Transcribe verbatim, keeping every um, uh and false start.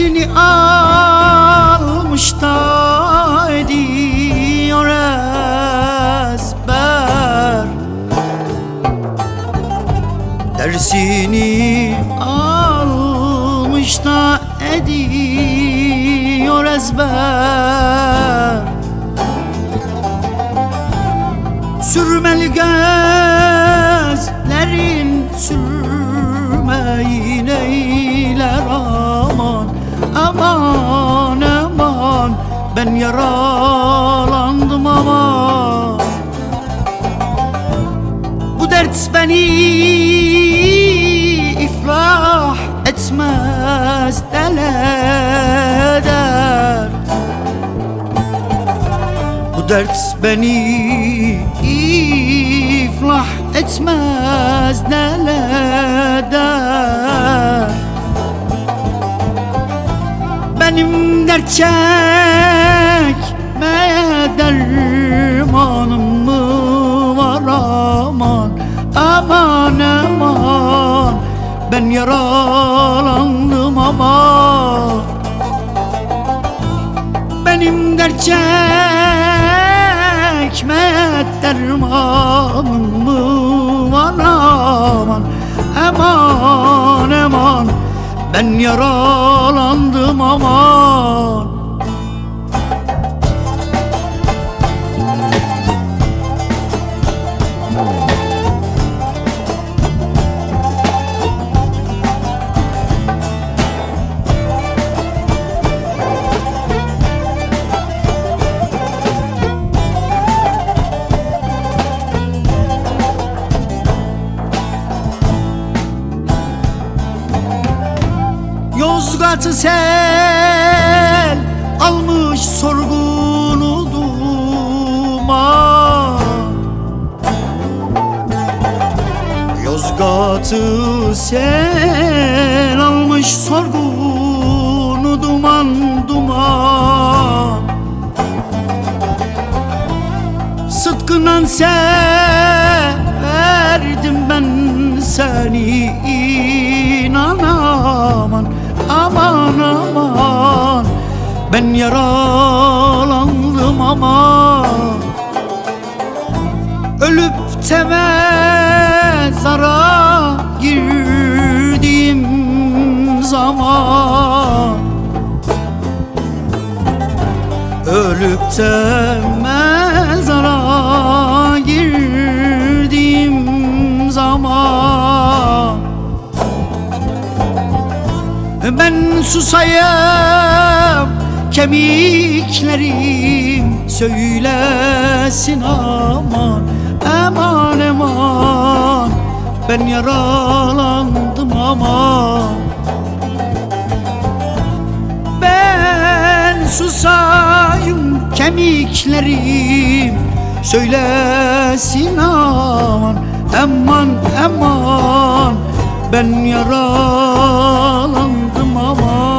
Dersini almış da ediyor ezber. Dersini almış da ediyor ezber. Sürmeli gözlerin sürmeyin eyler aman. Aman aman ben yaralandım aman. Bu dert beni iflah etmez deleder. Bu dert beni iflah etmez deleder. Benim dert çekmeye dermanım mı var aman. Aman aman ben yaralandım aman. Benim dert çekmeye dermanım mı var aman. Aman aman ben yaralandım aman. Yozgat'ı sel almış sorgun duman. Yozgat'ı sel almış sorgun duman duman. Sıdkınan severdim ben seni inan aman. Aman aman ben yaralandım aman. Ölüp de mezara girdiğim zaman. Ölüp de mezara girdiğim zaman. Ben susayım kemiklerim söylesin aman. Aman aman ben yaralandım aman. Ben susayım kemiklerim söylesin aman. Aman aman ben yaralandım aman.